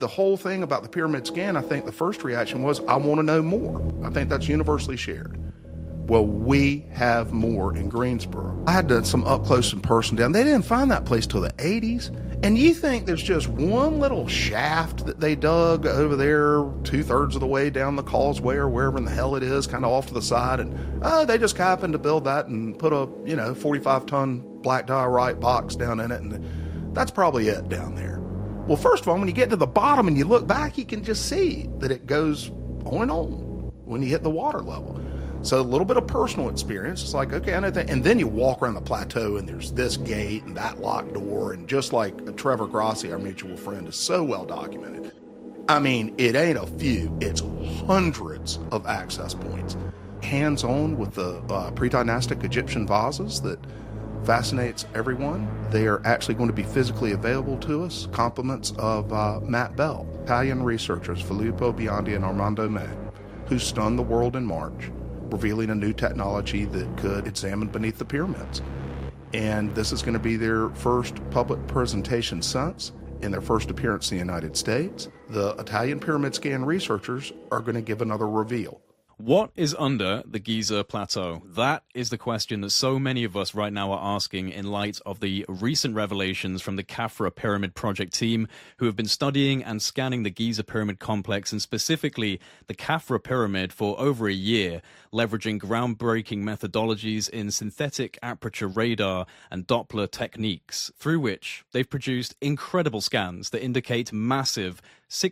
The whole thing about the pyramid scan, I think the first reaction was, I want to know more. I think that's universally shared. Well, we have more in Greensboro. I had done some up close and personal down. They didn't find that place till the 80s. And you think there's just one little shaft that they dug over there 2/3 of the way down the causeway or wherever in the hell it is, kind of off to the side. And they just happened to build that and put a, 45-ton black diorite box down in it. And that's probably it down there. Well, first of all, when you get to the bottom and you look back, you can just see that it goes on and on when you hit the water level. So a little bit of personal experience. It's like, okay, I know that. And then you walk around the plateau and there's this gate and that locked door. And just like Trevor Grossi, our mutual friend, is so well documented. I mean, it ain't a few, it's hundreds of access points. Hands-on with the pre-dynastic Egyptian vases that fascinates everyone. They are actually going to be physically available to us. Compliments of Matt Bell, Italian researchers Filippo Biondi and Armando May, who stunned the world in March, revealing a new technology that could examine beneath the pyramids. And this is going to be their first public presentation since, in their first appearance in the United States. The Italian pyramid scan researchers are going to give another reveal. What is under the Giza Plateau? That is the question that so many of us right now are asking in light of the recent revelations from the Khafra Pyramid Project team, who have been studying and scanning the Giza Pyramid Complex, and specifically the Khafra Pyramid, for over a year, leveraging groundbreaking methodologies in synthetic aperture radar and Doppler techniques, through which they've produced incredible scans that indicate massive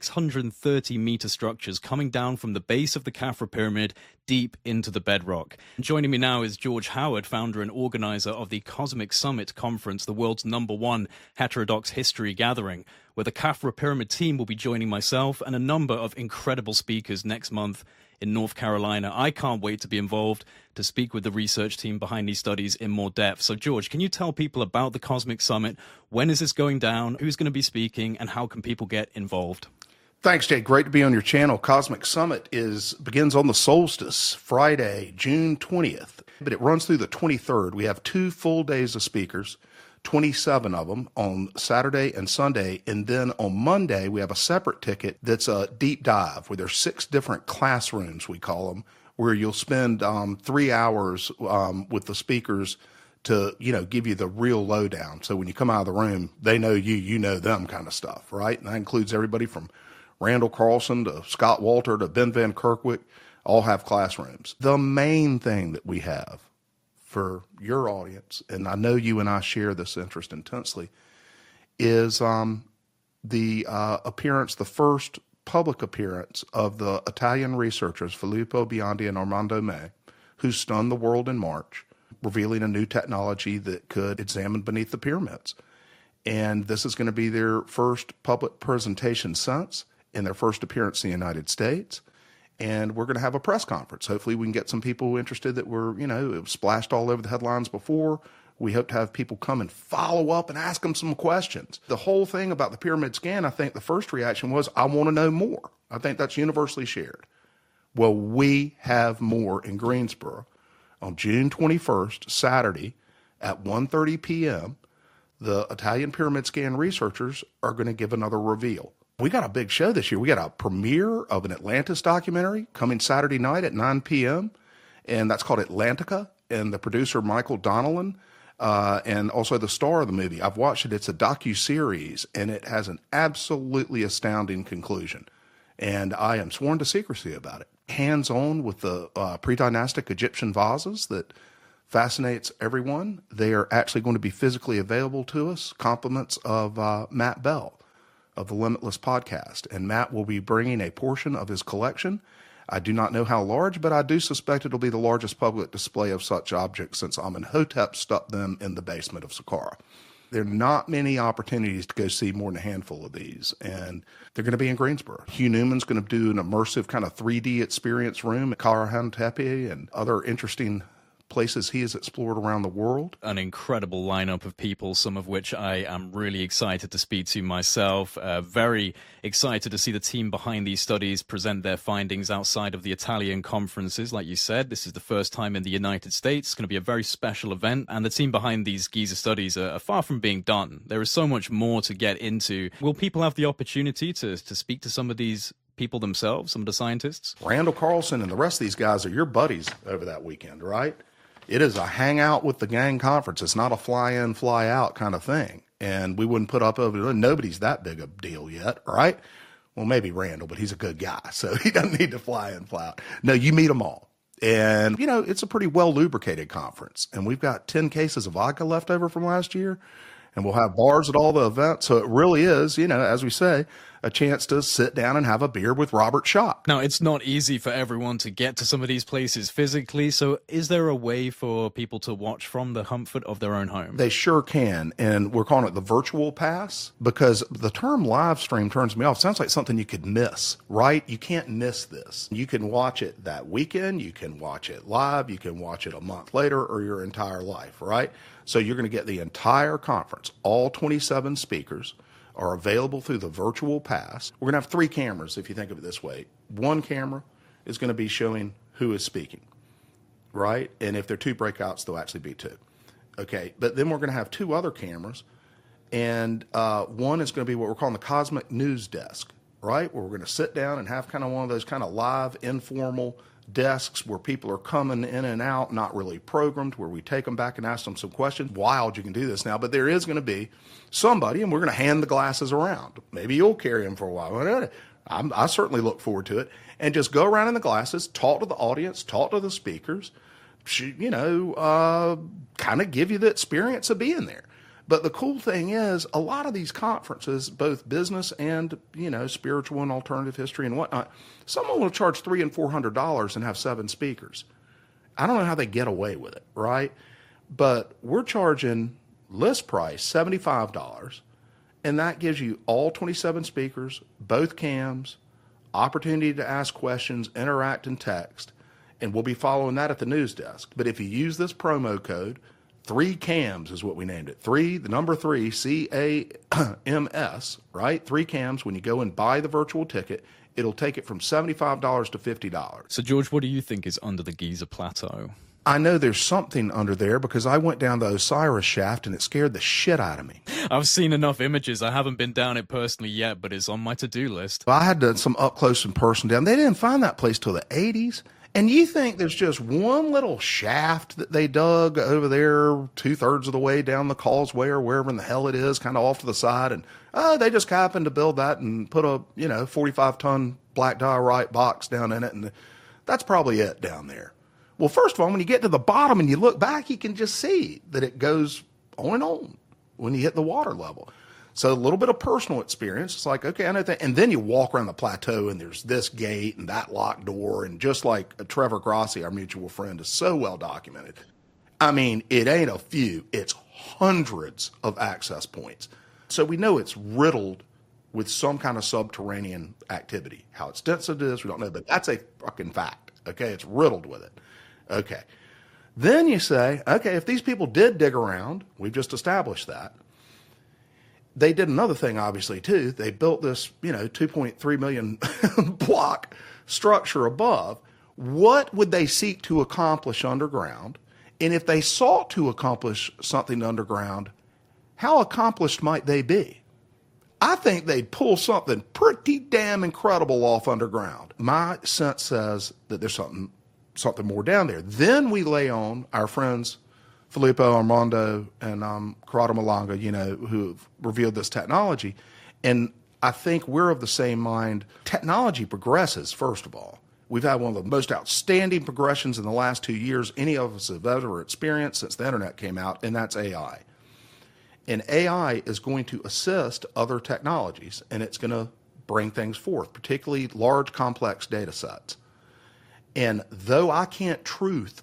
630-meter structures coming down from the base of the Khafra Pyramid deep into the bedrock. Joining me now is George Howard, founder and organizer of the Cosmic Summit Conference, the world's #1 heterodox history gathering, where the Khafra Pyramid team will be joining myself and a number of incredible speakers next month in North Carolina. I can't wait to be involved to speak with the research team behind these studies in more depth. So, George, can you tell people about the Cosmic Summit? When is this going down? Who's going to be speaking? And how can people get involved? Thanks, Jay. Great to be on your channel. Cosmic Summit begins on the solstice, Friday, June 20th, but it runs through the 23rd. We have 2 full days of speakers, 27 of them on Saturday and Sunday. And then on Monday, we have a separate ticket that's a deep dive where there's 6 different classrooms, we call them, where you'll spend 3 hours with the speakers to, give you the real lowdown. So when you come out of the room, they know you, you know them kind of stuff, right? And that includes everybody from Randall Carlson to Scott Walter to Ben Van Kerkwick, all have classrooms. The main thing that we have for your audience, and I know you and I share this interest intensely, is the appearance, the first public appearance of the Italian researchers Filippo Biondi and Armando May, who stunned the world in March, revealing a new technology that could examine beneath the pyramids. And this is going to be their first public presentation since, in their first appearance in the United States. And we're going to have a press conference. Hopefully we can get some people interested that were, it was splashed all over the headlines before. We hope to have people come and follow up and ask them some questions. The whole thing about the pyramid scan, I think the first reaction was, I want to know more. I think that's universally shared. Well, we have more in Greensboro. On June 21st, Saturday at 1:30 p.m., the Italian pyramid scan researchers are going to give another reveal. We got a big show this year. We got a premiere of an Atlantis documentary coming Saturday night at 9 p.m., and that's called Atlantica, and the producer, Michael Donnellan, and also the star of the movie. I've watched it. It's a docu-series, and it has an absolutely astounding conclusion, and I am sworn to secrecy about it. Hands-on with the pre-dynastic Egyptian vases that fascinates everyone. They are actually going to be physically available to us. Compliments of Matt Bell of the Limitless podcast. And Matt will be bringing a portion of his collection. I do not know how large, but I do suspect it'll be the largest public display of such objects since Amenhotep stuck them in the basement of Saqqara. There are not many opportunities to go see more than a handful of these, and they're going to be in Greensboro. Hugh Newman's going to do an immersive kind of 3D experience room at Kara Hantepe and other interesting places he has explored around the world. An incredible lineup of people, some of which I am really excited to speak to myself. Very excited to see the team behind these studies present their findings outside of the Italian conferences. Like you said, this is the first time in the United States. It's going to be a very special event, and the team behind these Giza studies are far from being done. There is so much more to get into. Will people have the opportunity to speak to some of these people themselves, some of the scientists? Randall Carlson and the rest of these guys are your buddies over that weekend, right? It is a hangout with the gang conference. It's not a fly in, fly out kind of thing. And we wouldn't put up over, nobody's that big a deal yet, right? Well, maybe Randall, but he's a good guy, so he doesn't need to fly in, fly out. No, you meet them all. And, it's a pretty well lubricated conference. And we've got 10 cases of vodka left over from last year. And we'll have bars at all the events. So it really is, as we say, a chance to sit down and have a beer with Robert Schoch. Now, it's not easy for everyone to get to some of these places physically. So is there a way for people to watch from the comfort of their own home? They sure can. And we're calling it the virtual pass because the term live stream turns me off. It sounds like something you could miss, right? You can't miss this. You can watch it that weekend. You can watch it live. You can watch it a month later or your entire life, right? So you're going to get the entire conference. All 27 speakers are available through the virtual pass. We're going to have 3 cameras, if you think of it this way. One camera is going to be showing who is speaking, right? And if there are 2 breakouts, there'll actually be 2. Okay, but then we're going to have 2 other cameras, and one is going to be what we're calling the Cosmic News Desk, right? Where we're going to sit down and have kind of one of those kind of live, informal desks where people are coming in and out, not really programmed, where we take them back and ask them some questions. Wild, you can do this now, but there is going to be somebody, and we're going to hand the glasses around. Maybe you'll carry them for a while. I certainly look forward to it. And just go around in the glasses, talk to the audience, talk to the speakers, kind of give you the experience of being there. But the cool thing is, a lot of these conferences, both business and, spiritual and alternative history and whatnot, someone will charge $300 and $400 and have 7 speakers. I don't know how they get away with it, right? But we're charging list price $75, and that gives you all 27 speakers, both cams, opportunity to ask questions, interact, and text, and we'll be following that at the news desk. But if you use this promo code, 3 CAMS is what we named it. 3, the number 3, CAMS, right? 3 CAMS. When you go and buy the virtual ticket, it'll take it from $75 to $50. So, George, what do you think is under the Giza Plateau? I know there's something under there because I went down the Osiris shaft and it scared the shit out of me. I've seen enough images. I haven't been down it personally yet, but it's on my to-do list. I had done some up close and personal down. They didn't find that place till the 80s. And you think there's just one little shaft that they dug over there 2/3 of the way down the causeway or wherever in the hell it is, kind of off to the side. And they just happened to build that and put a, 45-ton black diorite box down in it. And that's probably it down there. Well, first of all, when you get to the bottom and you look back, you can just see that it goes on and on when you hit the water level. So a little bit of personal experience. It's like, okay, I know that. And then you walk around the plateau and there's this gate and that locked door. And just like Trevor Grossi, our mutual friend, is so well documented. I mean, it ain't a few. It's hundreds of access points. So we know it's riddled with some kind of subterranean activity. How extensive it is, we don't know. But that's a fucking fact. Okay, it's riddled with it. Okay. Then you say, okay, if these people did dig around, we've just established that. They did another thing, obviously, too. They built this, 2.3 million block structure above. What would they seek to accomplish underground? And if they sought to accomplish something underground, how accomplished might they be? I think they'd pull something pretty damn incredible off underground. My sense says that there's something more down there. Then we lay on our friends Filippo Armando and Corrado Malanga, who've revealed this technology. And I think we're of the same mind. Technology progresses, first of all. We've had one of the most outstanding progressions in the last 2 years any of us have ever experienced since the internet came out, and that's AI. And AI is going to assist other technologies, and it's going to bring things forth, particularly large, complex data sets. And though I can't truth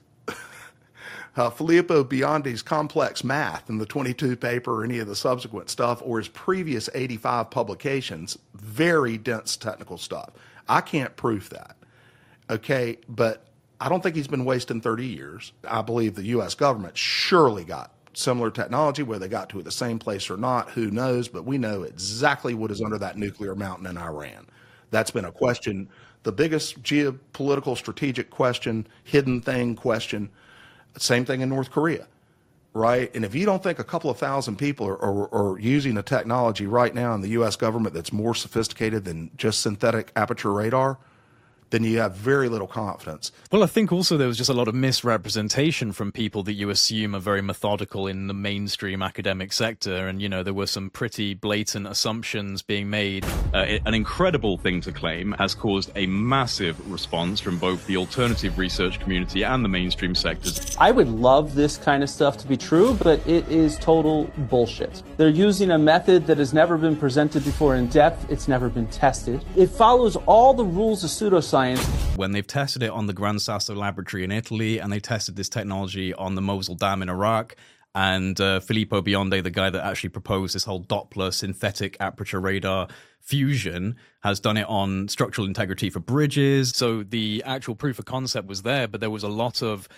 Filippo Biondi's complex math in the 22 paper or any of the subsequent stuff, or his previous 85 publications, very dense technical stuff. I can't prove that. Okay, but I don't think he's been wasting 30 years. I believe the U.S. government surely got similar technology. Where they got to at the same place or not, who knows? But we know exactly what is under that nuclear mountain in Iran. That's been a question, the biggest geopolitical strategic question, hidden thing question. Same thing in North Korea, right? And if you don't think a couple of thousand people are using a technology right now in the U.S. government that's more sophisticated than just synthetic aperture radar, then you have very little confidence. Well, I think also there was just a lot of misrepresentation from people that you assume are very methodical in the mainstream academic sector. And, you know, there were some pretty blatant assumptions being made. An incredible thing to claim has caused a massive response from both the alternative research community and the mainstream sectors. I would love this kind of stuff to be true, but it is total bullshit. They're using a method that has never been presented before in depth. It's never been tested. It follows all the rules of pseudoscience. When they've tested it on the Gran Sasso laboratory in Italy, and they tested this technology on the Mosul Dam in Iraq, and Filippo Biondi, the guy that actually proposed this whole Doppler synthetic aperture radar fusion, has done it on structural integrity for bridges. So the actual proof of concept was there, but there was a lot of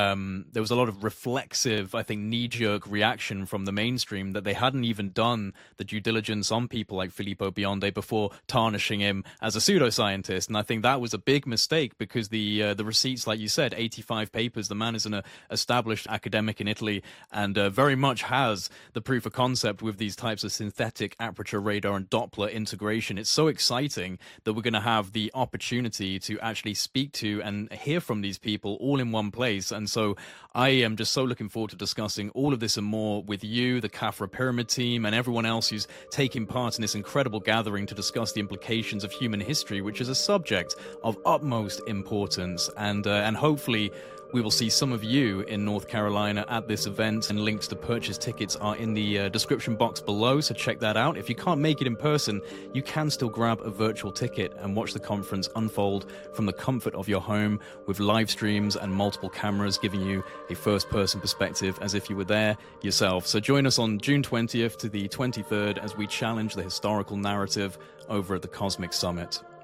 reflexive, I think, knee-jerk reaction from the mainstream that they hadn't even done the due diligence on people like Filippo Biondi before tarnishing him as a pseudoscientist. And I think that was a big mistake, because the receipts, like you said, 85 papers. The man is an established academic in Italy and very much has the proof of concept with these types of synthetic aperture radar and Doppler integration. It's so exciting that we're going to have the opportunity to actually speak to and hear from these people all in one place. And so I am just so looking forward to discussing all of this and more with you, the Khafra Pyramid team, and everyone else who's taking part in this incredible gathering to discuss the implications of human history, which is a subject of utmost importance. And hopefully we will see some of you in North Carolina at this event, and links to purchase tickets are in the description box below, so check that out. If you can't make it in person, you can still grab a virtual ticket and watch the conference unfold from the comfort of your home, with live streams and multiple cameras giving you a first-person perspective as if you were there yourself. So join us on June 20th to the 23rd as we challenge the historical narrative over at the Cosmic Summit.